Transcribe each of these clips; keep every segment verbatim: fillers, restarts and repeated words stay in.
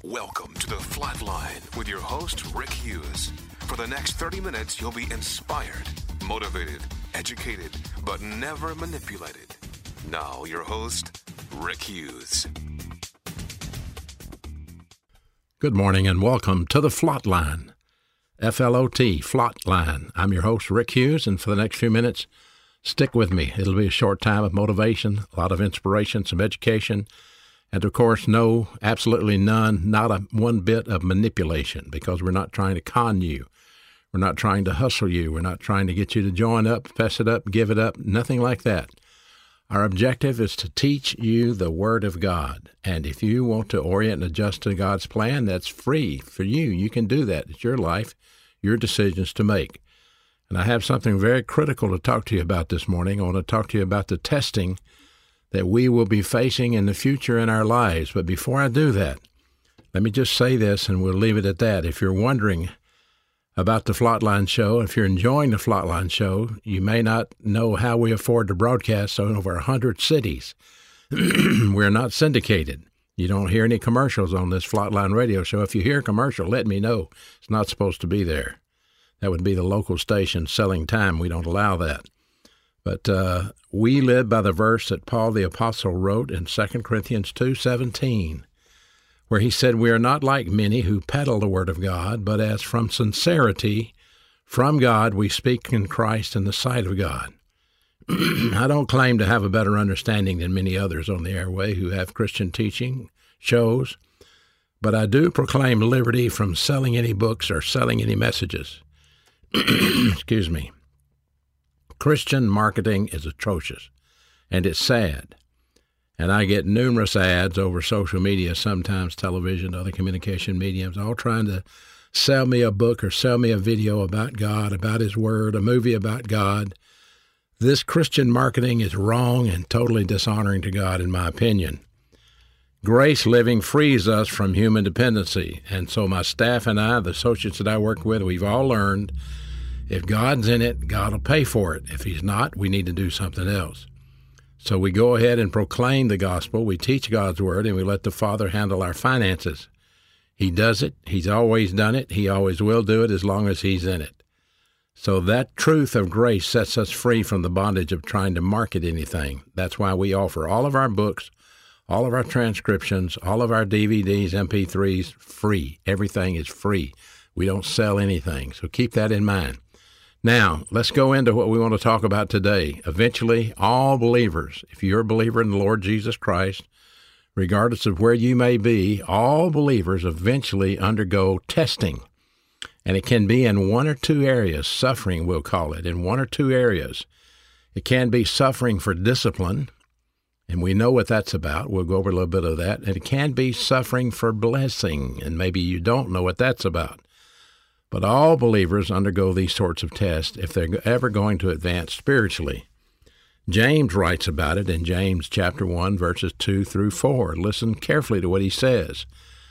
Welcome to the Flatline with your host, Rick Hughes. For the next thirty minutes, you'll be inspired, motivated, educated, but never manipulated. Now, your host, Rick Hughes. Good morning and welcome to the Flatline. F L O T, Flatline. I'm your host, Rick Hughes, and for the next few minutes, stick with me. It'll be a short time of motivation, a lot of inspiration, some education, and of course, no, absolutely none, not a one bit of manipulation, because we're not trying to con you. We're not trying to hustle you. We're not trying to get you to join up, fess it up, give it up, nothing like that. Our objective is to teach you the Word of God. And if you want to orient and adjust to God's plan, that's free for you. You can do that. It's your life, your decisions to make. And I have something very critical to talk to you about this morning. I want to talk to you about the testing that we will be facing in the future in our lives. But before I do that, let me just say this, and we'll leave it at that. If you're wondering about the Flatline Show, if you're enjoying the Flatline Show, you may not know how we afford to broadcast in over one hundred cities. We're not syndicated. You don't hear any commercials on this Flatline radio show. If you hear a commercial, let me know. It's not supposed to be there. That would be the local station selling time. We don't allow that. But uh, we live by the verse that Paul the Apostle wrote in Second Corinthians two seventeen, where he said, "We are not like many who peddle the word of God, but as from sincerity from God we speak in Christ in the sight of God." I don't claim to have a better understanding than many others on the airway who have Christian teaching shows, but I do proclaim liberty from selling any books or selling any messages. Excuse me. Christian marketing is atrocious, and it's sad. And I get numerous ads over social media, sometimes television, other communication mediums, all trying to sell me a book or sell me a video about God, about His Word, a movie about God. This Christian marketing is wrong and totally dishonoring to God, in my opinion. Grace living frees us from human dependency. And so my staff and I, the associates that I work with, we've all learned if God's in it, God will pay for it. If He's not, we need to do something else. So we go ahead and proclaim the gospel. We teach God's word, and we let the Father handle our finances. He does it. He's always done it. He always will do it as long as He's in it. So that truth of grace sets us free from the bondage of trying to market anything. That's why we offer all of our books, all of our transcriptions, all of our D V Ds, M P threes, free. Everything is free. We don't sell anything. So keep that in mind. Now, let's go into what we want to talk about today. Eventually, all believers, if you're a believer in the Lord Jesus Christ, regardless of where you may be, all believers eventually undergo testing. And it can be in one or two areas, suffering we'll call it, in one or two areas. It can be suffering for discipline, and we know what that's about. We'll go over a little bit of that. And it can be suffering for blessing, and maybe you don't know what that's about. But all believers undergo these sorts of tests if they're ever going to advance spiritually. James writes about it in James chapter one, verses two through four. Listen carefully to what he says.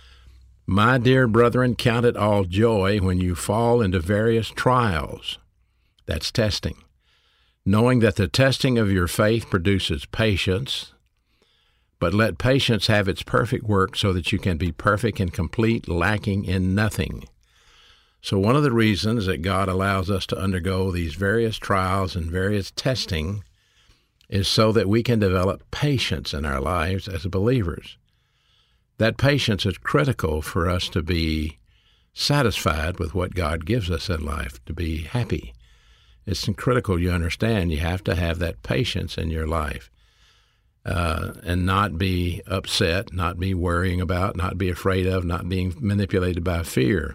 "My dear brethren, count it all joy when you fall into various trials." That's testing. "Knowing that the testing of your faith produces patience, but let patience have its perfect work so that you can be perfect and complete, lacking in nothing." So one of the reasons that God allows us to undergo these various trials and various testing is so that we can develop patience in our lives as believers. That patience is critical for us to be satisfied with what God gives us in life, to be happy. It's critical, you understand, you have to have that patience in your life uh, and not be upset, not be worrying about, not be afraid of, not being manipulated by fear.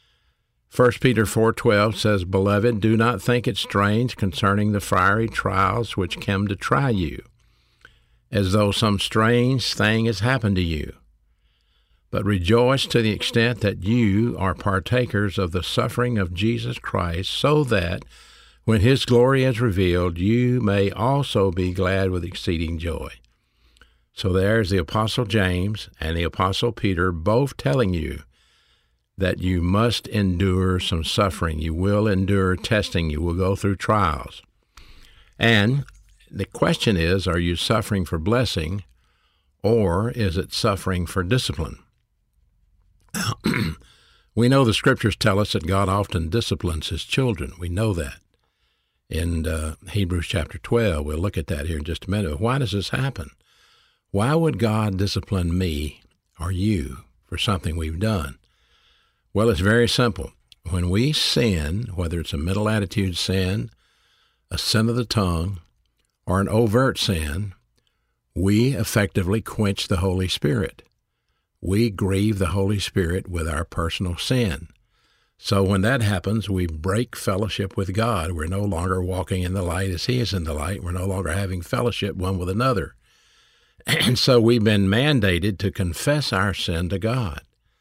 First Peter four twelve says, "Beloved, do not think it strange concerning the fiery trials which come to try you, as though some strange thing has happened to you. But rejoice to the extent that you are partakers of the suffering of Jesus Christ, so that, when His glory is revealed, you may also be glad with exceeding joy." So there's the Apostle James and the Apostle Peter both telling you that you must endure some suffering. You will endure testing. You will go through trials. And the question is, are you suffering for blessing, or is it suffering for discipline? We know the Scriptures tell us that God often disciplines His children. We know that. In uh, Hebrews chapter twelve, we'll look at that here in just a minute. Why does this happen? Why would God discipline me or you for something we've done? Well, it's very simple. When we sin, whether it's a mental attitude sin, a sin of the tongue, or an overt sin, we effectively quench the Holy Spirit. We grieve the Holy Spirit with our personal sin. So when that happens, we break fellowship with God. We're no longer walking in the light as He is in the light. We're no longer having fellowship one with another. And so we've been mandated to confess our sin to God.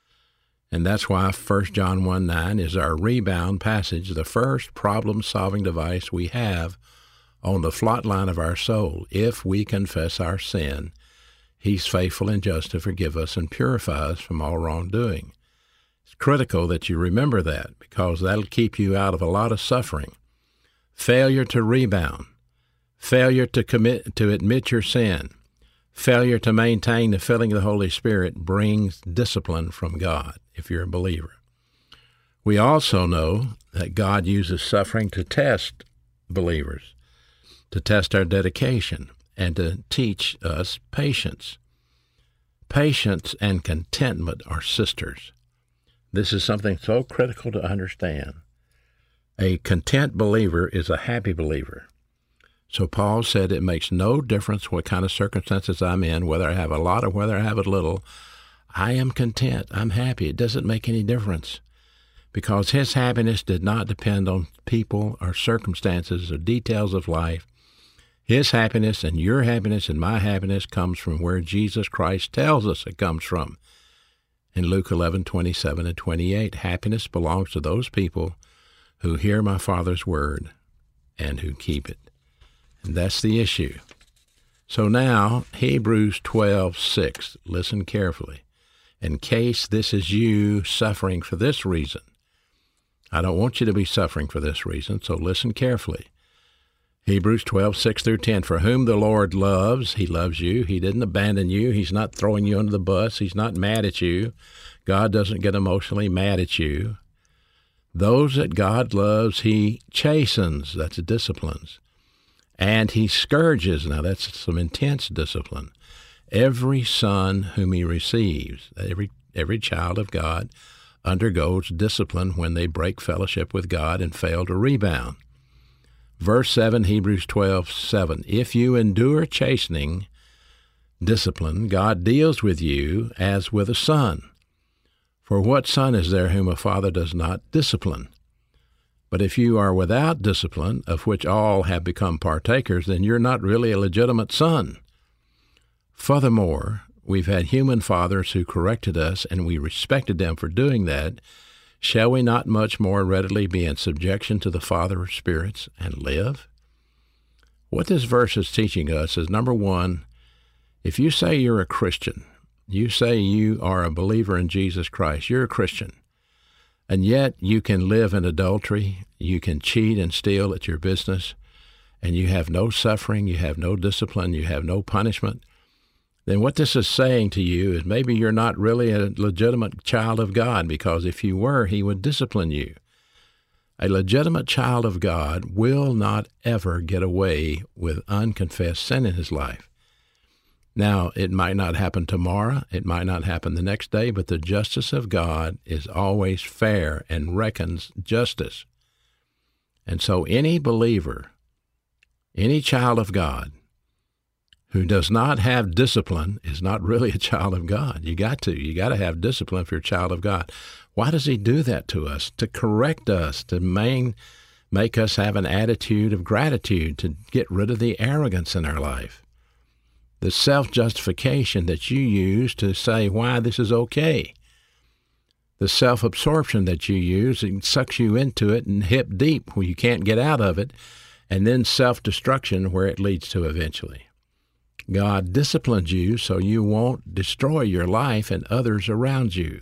And that's why First John one nine is our rebound passage, the first problem-solving device we have on the flot line of our soul. If we confess our sin, He's faithful and just to forgive us and purify us from all wrongdoing. It's critical that you remember that, because that'll keep you out of a lot of suffering. Failure to rebound, failure to commit to admit your sin, failure to maintain the filling of the Holy Spirit brings discipline from God if you're a believer. We also know that God uses suffering to test believers, to test our dedication, and to teach us patience. Patience and contentment are sisters. This is something so critical to understand. A content believer is a happy believer. So Paul said it makes no difference what kind of circumstances I'm in, whether I have a lot or whether I have a little. I am content. I'm happy. It doesn't make any difference, because his happiness did not depend on people or circumstances or details of life. His happiness and your happiness and my happiness comes from where Jesus Christ tells us it comes from. In Luke eleven twenty-seven and twenty-eight, happiness belongs to those people who hear my Father's word and who keep it. And that's the issue. So now, Hebrews twelve six, listen carefully. In case this is you suffering for this reason. I don't want you to be suffering for this reason, so listen carefully. Hebrews twelve six through ten, for whom the Lord loves, He loves you. He didn't abandon you. He's not throwing you under the bus. He's not mad at you. God doesn't get emotionally mad at you. Those that God loves, He chastens, that's disciplines. And He scourges, now that's some intense discipline, every son whom He receives. Every, every child of God undergoes discipline when they break fellowship with God and fail to rebound. Verse seven, Hebrews twelve seven, if you endure chastening, discipline, God deals with you as with a son. For what son is there whom a father does not discipline? But if you are without discipline, of which all have become partakers, then you're not really a legitimate son. Furthermore, we've had human fathers who corrected us, and we respected them for doing that. Shall we not much more readily be in subjection to the Father of spirits and live? What this verse is teaching us is, number one, if you say you're a Christian, you say you are a believer in Jesus Christ, you're a Christian, and yet you can live in adultery, you can cheat and steal at your business, and you have no suffering, you have no discipline, you have no punishment, then what this is saying to you is maybe you're not really a legitimate child of God, because if you were, He would discipline you. A legitimate child of God will not ever get away with unconfessed sin in his life. Now, it might not happen tomorrow, it might not happen the next day, but the justice of God is always fair and reckons justice. And so any believer, any child of God, who does not have discipline is not really a child of God. You got to. You got to have discipline if you're a child of God. Why does He do that to us? To correct us, to main, make us have an attitude of gratitude, to get rid of the arrogance in our life. The self-justification that you use to say why this is okay. The self-absorption that you use, it sucks you into it and hip deep where you can't get out of it, and then self-destruction where it leads to eventually. God disciplines you so you won't destroy your life and others around you.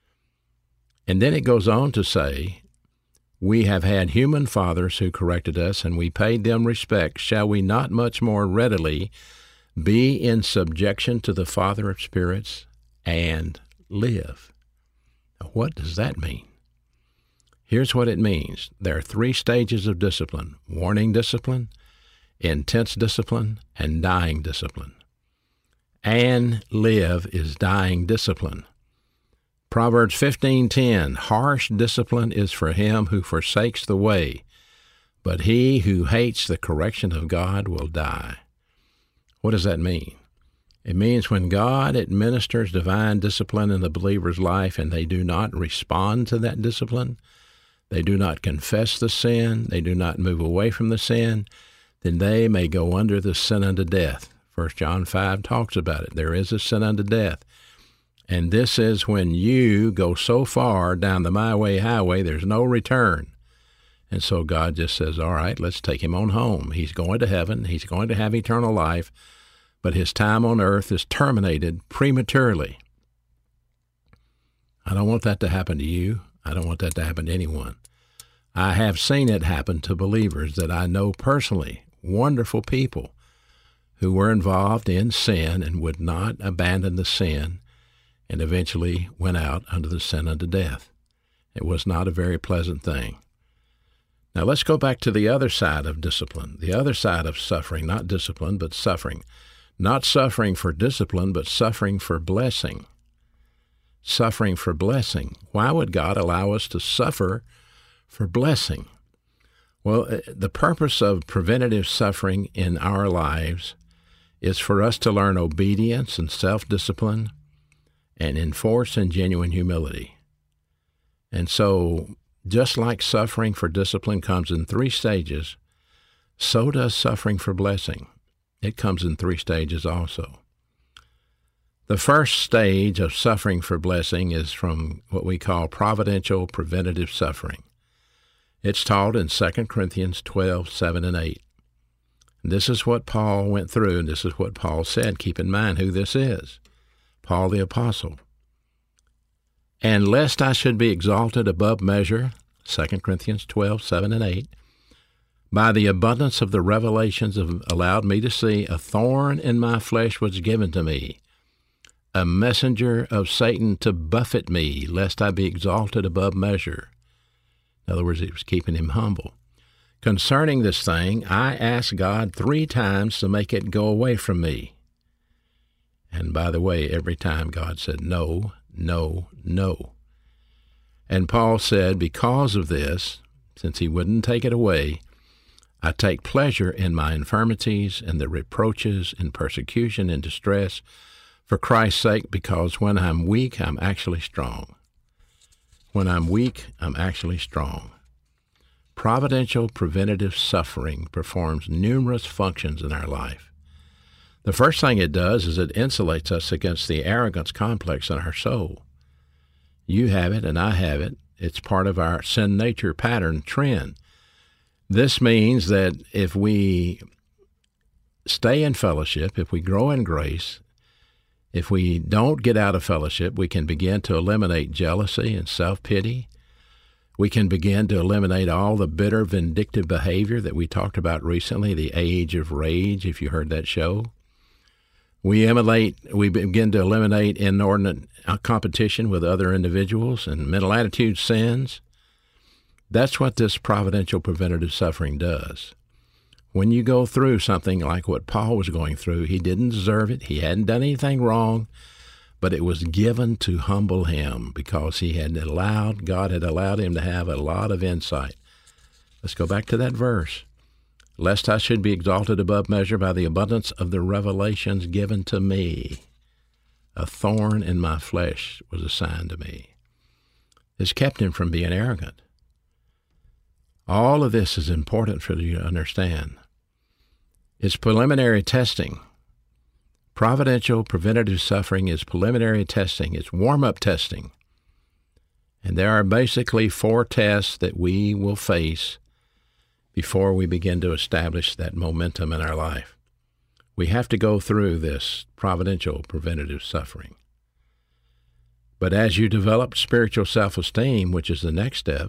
And then it goes on to say, we have had human fathers who corrected us, and we paid them respect. Shall we not much more readily be in subjection to the Father of spirits and live? Now, what does that mean? Here's what it means. There are three stages of discipline: warning discipline, intense discipline, and dying discipline. And live is dying discipline. Proverbs fifteen ten, harsh discipline is for him who forsakes the way, but he who hates the correction of God will die. What does that mean? It means when God administers divine discipline in the believer's life and they do not respond to that discipline, they do not confess the sin, they do not move away from the sin, then they may go under the sin unto death. First John five talks about it. There is a sin unto death. And this is when you go so far down the my way highway, there's no return. And so God just says, all right, let's take him on home. He's going to heaven. He's going to have eternal life, but his time on earth is terminated prematurely. I don't want that to happen to you. I don't want that to happen to anyone. I have seen it happen to believers that I know personally, wonderful people who were involved in sin and would not abandon the sin and eventually went out under the sin unto death. It was not a very pleasant thing. Now let's go back to the other side of discipline, the other side of suffering, not discipline, but suffering. Not suffering for discipline, but suffering for blessing. Suffering for blessing. Why would God allow us to suffer for blessing? Well, the purpose of preventative suffering in our lives is for us to learn obedience and self-discipline and enforce and genuine humility. And so, just like suffering for discipline comes in three stages, so does suffering for blessing. It comes in three stages also. The first stage of suffering for blessing is from what we call providential preventative suffering. It's taught in Second Corinthians twelve, seven and eight. This is what Paul went through, and this is what Paul said. Keep in mind who this is. Paul the Apostle. And lest I should be exalted above measure, Second Corinthians twelve, seven and eight, by the abundance of the revelations have allowed me to see, a thorn in my flesh was given to me, a messenger of Satan to buffet me, lest I be exalted above measure. In other words, it was keeping him humble. Concerning this thing, I asked God three times to make it go away from me. And by the way, every time God said no, no, no. And Paul said, because of this, since he wouldn't take it away, I take pleasure in my infirmities and the reproaches and persecution and distress for Christ's sake, because when I'm weak, I'm actually strong. When I'm weak, I'm actually strong. Providential preventative suffering performs numerous functions in our life. The first thing it does is it insulates us against the arrogance complex in our soul. You have it and I have it. It's part of our sin nature pattern trend. This means that if we stay in fellowship, if we grow in grace, if we don't get out of fellowship, we can begin to eliminate jealousy and self-pity. We can begin to eliminate all the bitter, vindictive behavior that we talked about recently, the age of rage, if you heard that show. We emulate, we begin to eliminate inordinate competition with other individuals and mental attitude sins. That's what this providential preventative suffering does. When you go through something like what Paul was going through, he didn't deserve it. He hadn't done anything wrong, but it was given to humble him because he had allowed, God had allowed him to have a lot of insight. Let's go back to that verse. Lest I should be exalted above measure by the abundance of the revelations given to me. A thorn in my flesh was assigned to me. This kept him from being arrogant. All of this is important for you to understand. It's preliminary testing. Providential preventative suffering is preliminary testing. It's warm-up testing. And there are basically four tests that we will face before we begin to establish that momentum in our life. We have to go through this providential preventative suffering. But as you develop spiritual self-esteem, which is the next step,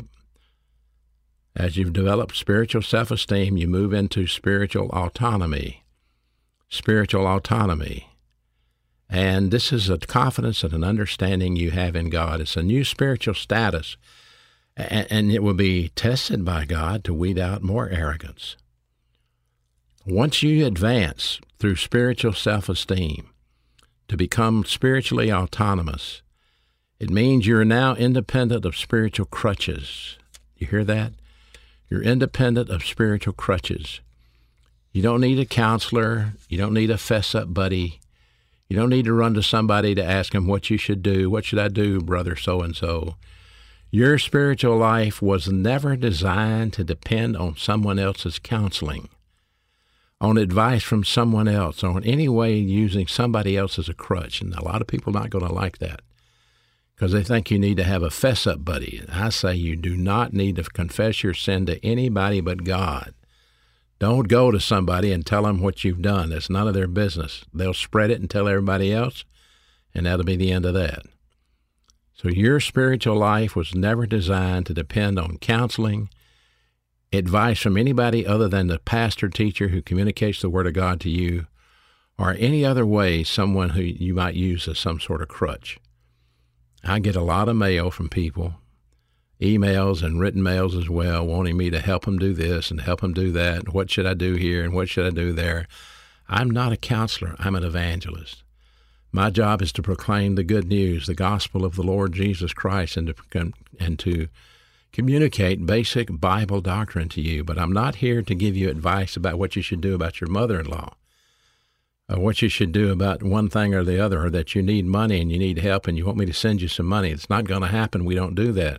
as you've developed spiritual self-esteem, you move into spiritual autonomy. Spiritual autonomy. And this is a confidence and an understanding you have in God. It's a new spiritual status, and it will be tested by God to weed out more arrogance. Once you advance through spiritual self-esteem to become spiritually autonomous, it means you're now independent of spiritual crutches. You hear that? You're independent of spiritual crutches. You don't need a counselor. You don't need a fess-up buddy. You don't need to run to somebody to ask them what you should do. What should I do, brother so-and-so? Your spiritual life was never designed to depend on someone else's counseling, on advice from someone else, or in any way using somebody else as a crutch. And a lot of people are not going to like that because they think you need to have a fess-up buddy. And I say you do not need to confess your sin to anybody but God. Don't go to somebody and tell them what you've done. It's none of their business. They'll spread it and tell everybody else, and that'll be the end of that. So your spiritual life was never designed to depend on counseling, advice from anybody other than the pastor teacher who communicates the Word of God to you, or any other way someone who you might use as some sort of crutch. I get a lot of mail from people, emails and written mails as well, wanting me to help them do this and help them do that. What should I do here and what should I do there? I'm not a counselor. I'm an evangelist. My job is to proclaim the good news, the gospel of the Lord Jesus Christ, and to, and to communicate basic Bible doctrine to you. But I'm not here to give you advice about what you should do about your mother-in-law, or what you should do about one thing or the other, or that you need money and you need help and you want me to send you some money. It's not going to happen. We don't do that.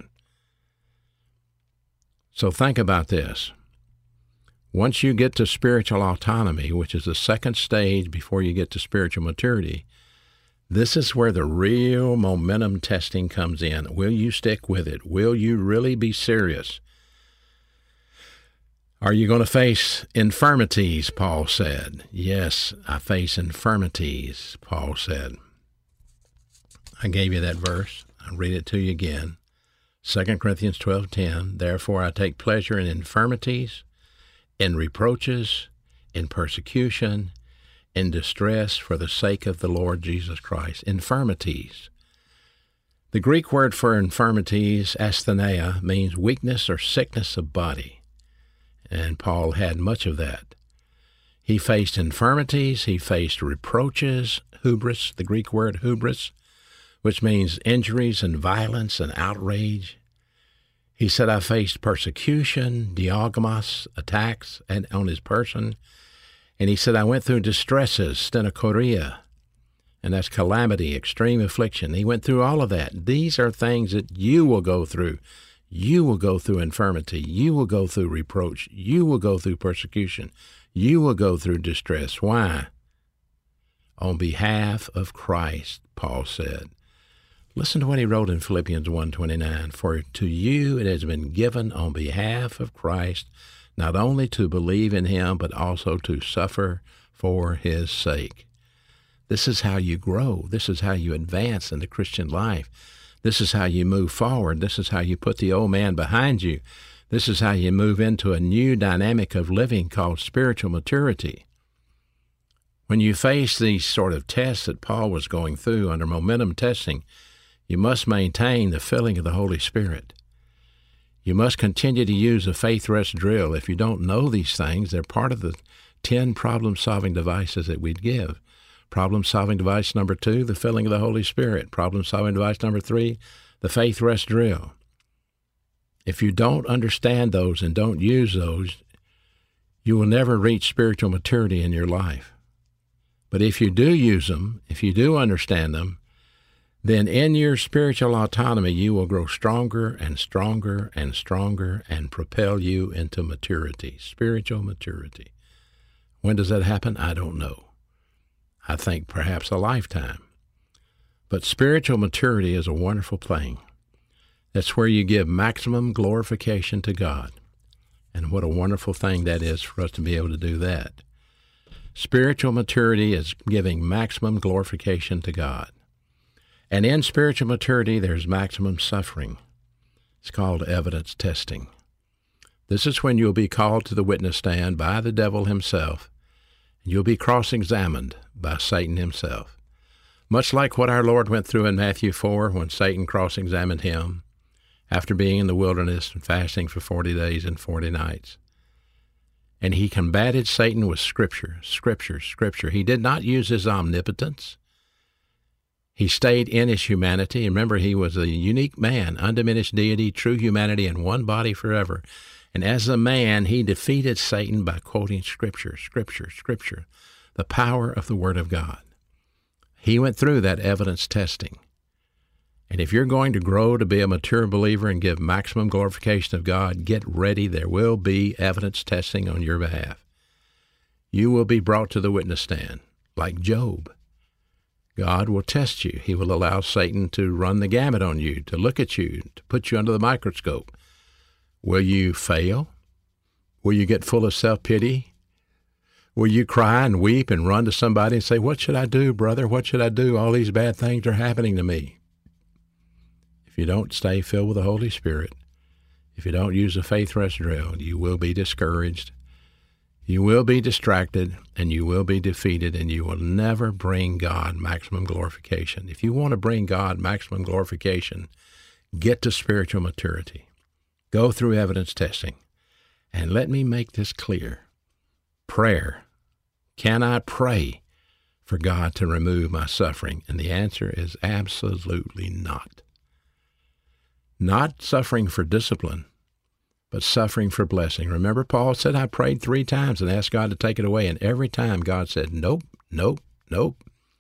So think about this. Once you get to spiritual autonomy, which is the second stage before you get to spiritual maturity, this is where the real momentum testing comes in. Will you stick with it? Will you really be serious? Are you going to face infirmities, Paul said. Yes, I face infirmities, Paul said. I gave you that verse. I'll read it to you again. Second Corinthians twelve ten, therefore I take pleasure in infirmities, in reproaches, in persecution, in distress for the sake of the Lord Jesus Christ. Infirmities. The Greek word for infirmities, asthenia, means weakness or sickness of body. And Paul had much of that. He faced infirmities, he faced reproaches, hubris, the Greek word hubris, which means injuries and violence and outrage. He said, I faced persecution, diagmos, attacks and on his person. And he said, I went through distresses, stenochoria, and that's calamity, extreme affliction. He went through all of that. These are things that you will go through. You will go through infirmity. You will go through reproach. You will go through persecution. You will go through distress. Why? On behalf of Christ, Paul said. Listen to what he wrote in Philippians one twenty-nine. For to you it has been given on behalf of Christ, not only to believe in him, but also to suffer for his sake. This is how you grow. This is how you advance in the Christian life. This is how you move forward. This is how you put the old man behind you. This is how you move into a new dynamic of living called spiritual maturity. When you face these sort of tests that Paul was going through under momentum testing, you must maintain the filling of the Holy Spirit. You must continue to use the faith rest drill. If you don't know these things, they're part of the ten problem-solving devices that we'd give. Problem-solving device number two, the filling of the Holy Spirit. Problem-solving device number three, the faith rest drill. If you don't understand those and don't use those, you will never reach spiritual maturity in your life. But if you do use them, if you do understand them, then in your spiritual autonomy, you will grow stronger and stronger and stronger and propel you into maturity, spiritual maturity. When does that happen? I don't know. I think perhaps a lifetime. But spiritual maturity is a wonderful thing. That's where you give maximum glorification to God. And what a wonderful thing that is for us to be able to do that. Spiritual maturity is giving maximum glorification to God. And in spiritual maturity, there's maximum suffering. It's called evidence testing. This is when you'll be called to the witness stand by the devil himself, and you'll be cross-examined by Satan himself. Much like what our Lord went through in Matthew four when Satan cross-examined him after being in the wilderness and fasting for forty days and forty nights. And he combated Satan with Scripture, Scripture, Scripture. He did not use his omnipotence. He stayed in his humanity. Remember, he was a unique man, undiminished deity, true humanity in one body forever. And as a man, he defeated Satan by quoting Scripture, Scripture, Scripture, the power of the Word of God. He went through that evidence testing. And if you're going to grow to be a mature believer and give maximum glorification of God, get ready. There will be evidence testing on your behalf. You will be brought to the witness stand, like Job. God will test you. He will allow Satan to run the gamut on you, to look at you, to put you under the microscope. Will you fail? Will you get full of self-pity? Will you cry and weep and run to somebody and say, what should I do, brother? What should I do? All these bad things are happening to me. If you don't stay filled with the Holy Spirit, if you don't use the faith rest drill, you will be discouraged. You will be distracted, and you will be defeated, and you will never bring God maximum glorification. If you want to bring God maximum glorification, get to spiritual maturity. Go through evidence testing. And let me make this clear. Prayer. Can I pray for God to remove my suffering? And the answer is absolutely not. Not suffering for discipline, but suffering for blessing. Remember, Paul said, I prayed three times and asked God to take it away. And every time God said, nope, nope, nope.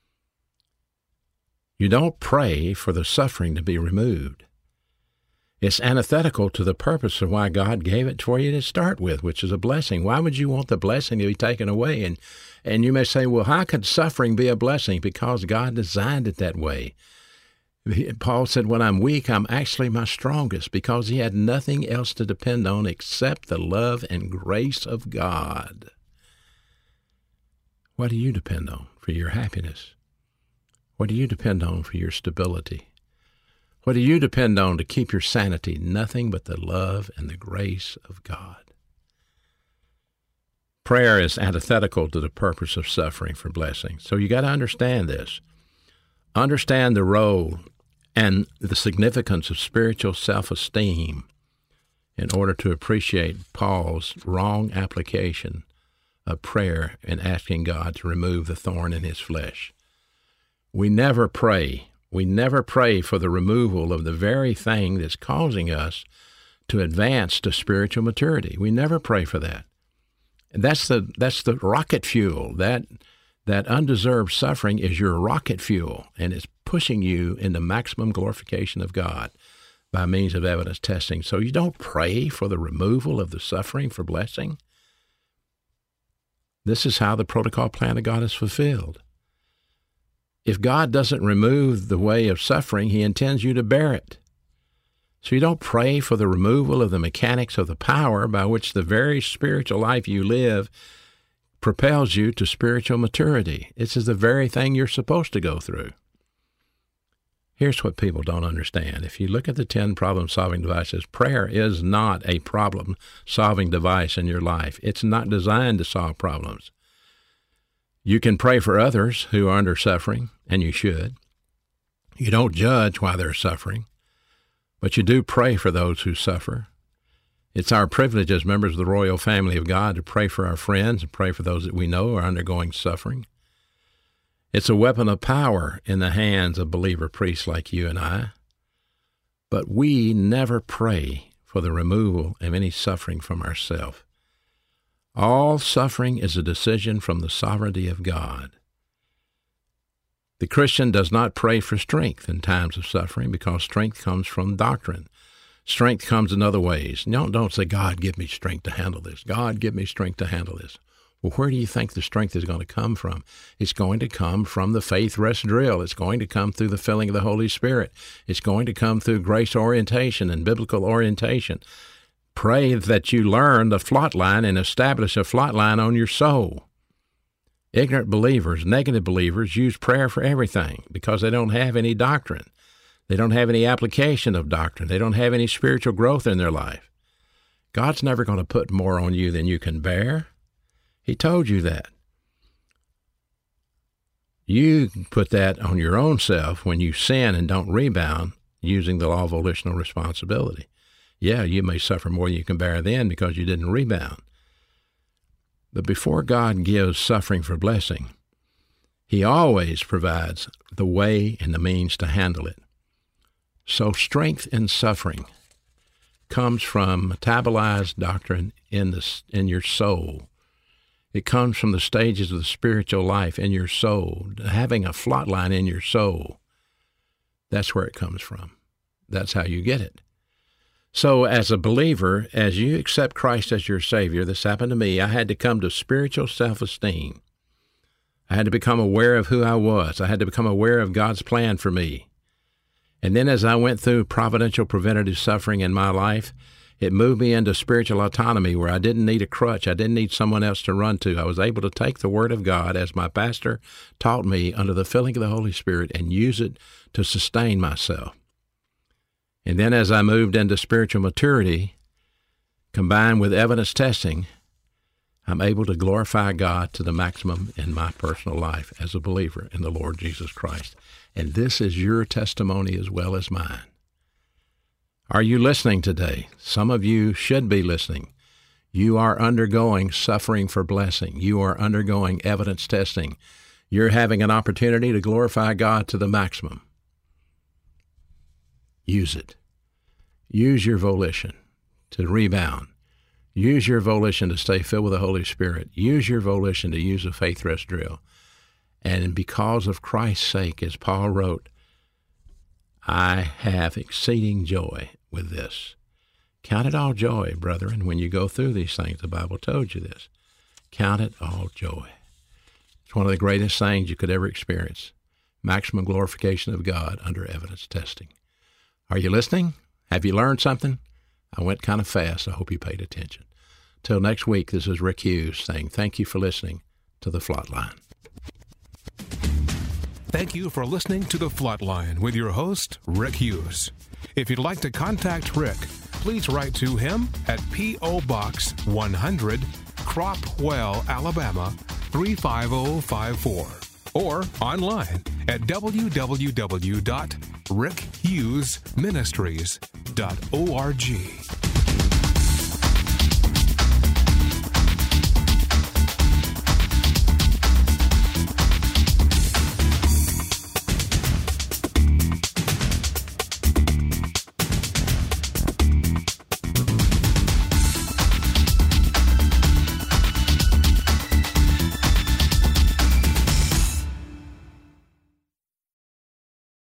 You don't pray for the suffering to be removed. It's antithetical to the purpose of why God gave it for you to start with, which is a blessing. Why would you want the blessing to be taken away? And, and you may say, well, how could suffering be a blessing? Because God designed it that way. Paul said, when I'm weak, I'm actually my strongest, because he had nothing else to depend on except the love and grace of God. What do you depend on for your happiness? What do you depend on for your stability? What do you depend on to keep your sanity? Nothing but the love and the grace of God. Prayer is antithetical to the purpose of suffering for blessing. So you got to understand this. Understand the role and the significance of spiritual self-esteem in order to appreciate Paul's wrong application of prayer and asking God to remove the thorn in his flesh. We never pray. We never pray for the removal of the very thing that's causing us to advance to spiritual maturity. We never pray for that. And that's the that's the rocket fuel. That that undeserved suffering is your rocket fuel, and it's pushing you into maximum glorification of God by means of evidence testing. So you don't pray for the removal of the suffering for blessing. This is how the protocol plan of God is fulfilled. If God doesn't remove the way of suffering, he intends you to bear it. So you don't pray for the removal of the mechanics of the power by which the very spiritual life you live propels you to spiritual maturity. This is the very thing you're supposed to go through. Here's what people don't understand. If you look at the ten problem-solving devices, prayer is not a problem-solving device in your life. It's not designed to solve problems. You can pray for others who are under suffering, and you should. You don't judge why they're suffering, but you do pray for those who suffer. It's our privilege as members of the royal family of God to pray for our friends and pray for those that we know are undergoing suffering. It's a weapon of power in the hands of believer priests like you and I. But we never pray for the removal of any suffering from ourselves. All suffering is a decision from the sovereignty of God. The Christian does not pray for strength in times of suffering because strength comes from doctrine. Strength comes in other ways. Don't, don't say, God, give me strength to handle this. God, give me strength to handle this. Well, where do you think the strength is going to come from? It's going to come from the faith rest drill. It's going to come through the filling of the Holy Spirit. It's going to come through grace orientation and biblical orientation. Pray that you learn the flot line and establish a flot line on your soul. Ignorant believers, negative believers, use prayer for everything because they don't have any doctrine. They don't have any application of doctrine. They don't have any spiritual growth in their life. God's never going to put more on you than you can bear. He told you that. You put that on your own self when you sin and don't rebound using the law of volitional responsibility. Yeah, you may suffer more than you can bear then because you didn't rebound. But before God gives suffering for blessing, He always provides the way and the means to handle it. So strength in suffering comes from metabolized doctrine in the, in your soul. It comes from the stages of the spiritual life in your soul, having a flot line in your soul. That's where it comes from. That's how you get it. So as a believer, as you accept Christ as your Savior, this happened to me, I had to come to spiritual self-esteem. I had to become aware of who I was. I had to become aware of God's plan for me. And then as I went through providential preventative suffering in my life, it moved me into spiritual autonomy where I didn't need a crutch. I didn't need someone else to run to. I was able to take the Word of God as my pastor taught me under the filling of the Holy Spirit and use it to sustain myself. And then as I moved into spiritual maturity, combined with evidence testing, I'm able to glorify God to the maximum in my personal life as a believer in the Lord Jesus Christ. And this is your testimony as well as mine. Are you listening today? Some of you should be listening. You are undergoing suffering for blessing. You are undergoing evidence testing. You're having an opportunity to glorify God to the maximum. Use it. Use your volition to rebound. Use your volition to stay filled with the Holy Spirit. Use your volition to use a faith rest drill. And because of Christ's sake, as Paul wrote, I have exceeding joy with this. Count it all joy, brethren, when you go through these things. The Bible told you this. Count it all joy. It's one of the greatest things you could ever experience. Maximum glorification of God under evidence testing. Are you listening? Have you learned something? I went kind of fast. I hope you paid attention. Till next week, this is Rick Hughes saying thank you for listening to The Flot Line. Thank you for listening to The Flot Line with your host, Rick Hughes. If you'd like to contact Rick, please write to him at P O. Box one hundred, Cropwell, Alabama three five zero five four, or online at w w w dot rick hughes ministries dot org.